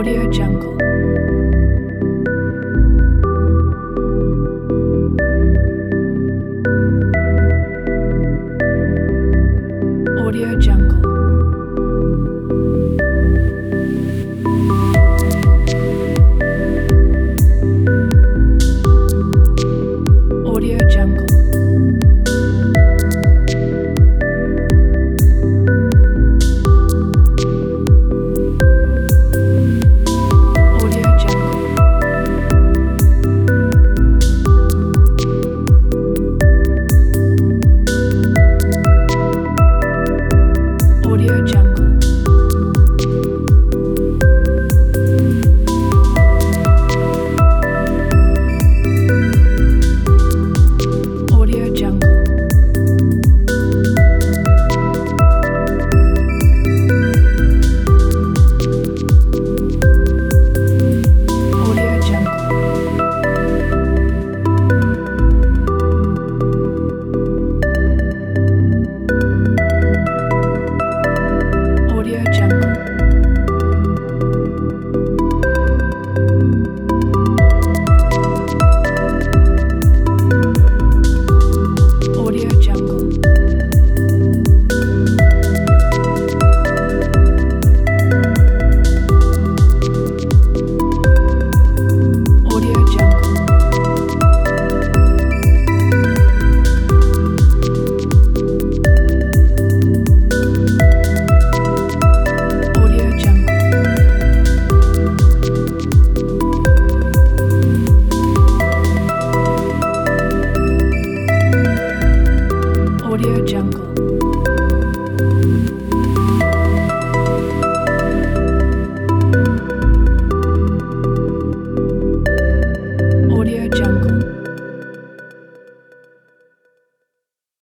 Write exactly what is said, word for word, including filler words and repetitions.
Audio Jungle. Audio Jungle. Audio Jungle. Audio Jungle. Audio Jungle. Audio Jungle. Audio Jungle. Audio Jungle. Audio Jungle. Audio Jungle. Audio Jungle. Audio Jungle.